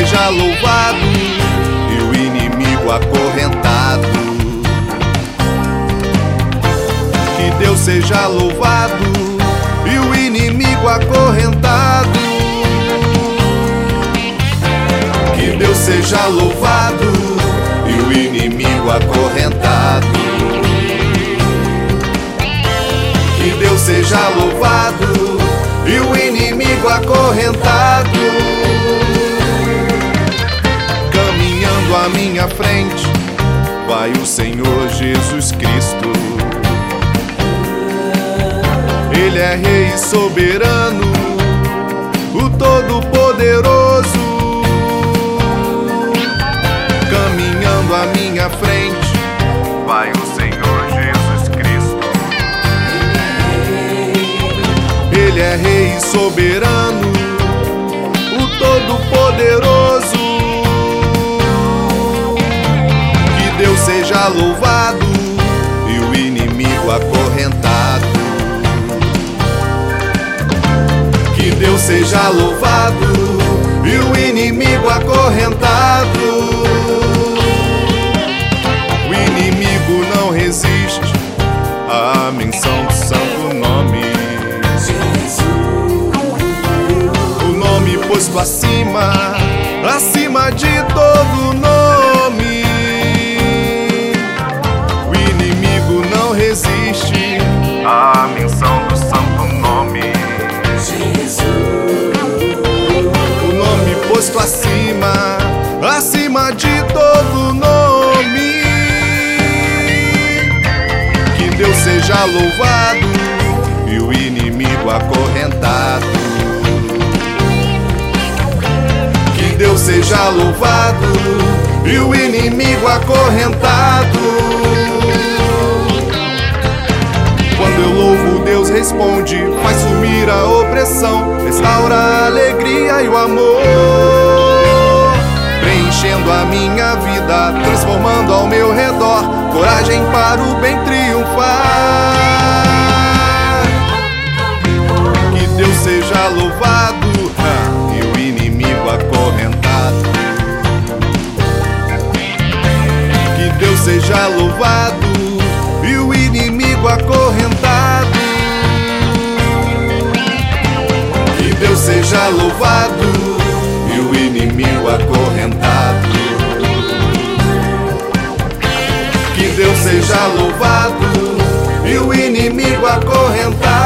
seja louvado e o inimigo acorrentado. Que Deus seja louvado e o inimigo acorrentado. Que Deus seja louvado e o inimigo acorrentado. Que Deus seja louvado e o inimigo acorrentado. Caminhando à minha frente vai o Senhor Jesus Cristo. Ele é Rei soberano, o Todo-Poderoso. Caminhando à minha frente vai o Senhor Jesus Cristo. Ele é Rei soberano, o Todo-Poderoso. Que Deus seja louvado e o inimigo acorrentado. Que Deus seja louvado e o inimigo acorrentado. O inimigo não resiste à menção do santo nome. O nome posto acima, acima de todo nome. O inimigo não resiste à menção do santo nome. O nome posto acima, acima de todo nome. Que Deus seja louvado e o inimigo acorrentado. Que Deus seja louvado e o inimigo acorrentado. Quando eu louvo, Deus responde, faz sumir a opressão, restaura a alegria e o amor, preenchendo a minha vida, transformando ao meu redor coragem para o bem triunfar. Que Deus seja louvado e o inimigo acorrentado. Que Deus seja louvado e o inimigo acorrentado. Que Deus seja louvado e o inimigo acorrentado. Que Deus seja louvado e o inimigo acorrentado.